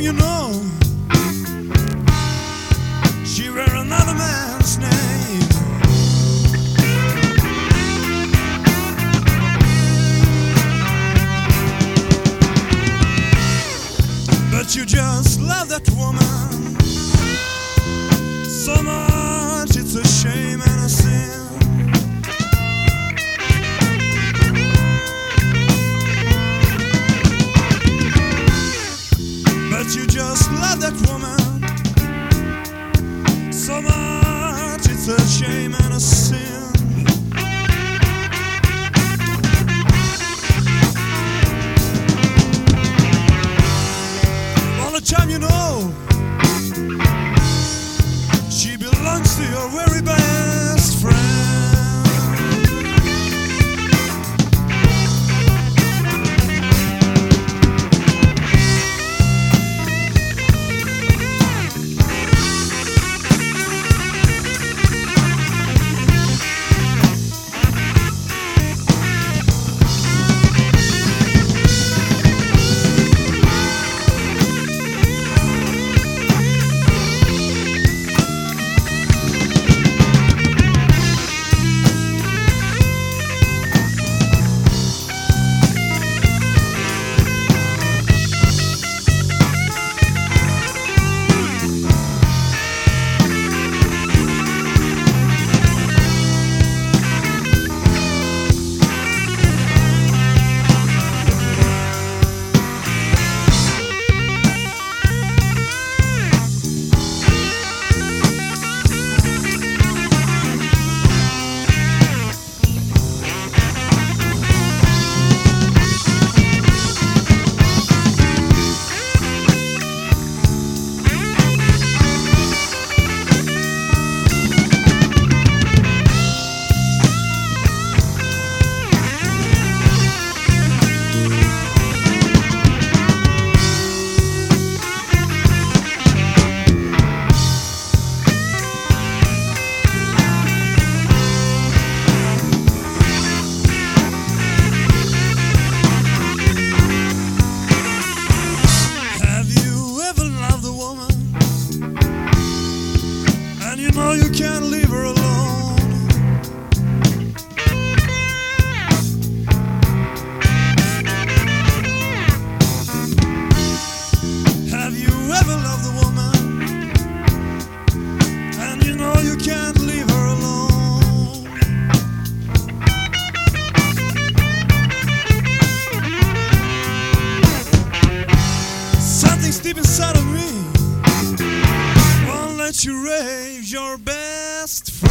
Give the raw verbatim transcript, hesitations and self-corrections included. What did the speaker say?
you know she wear another man's name. But you just love that woman so much, it's a shame and a sin. But you just love that woman so much, it's a shame and a sin. All the time you know she belongs to your very best friend. You know you can't leave her alone. Have you ever loved a woman and you know you can't leave her alone? Something's deep inside of me won't let you raise your best friend.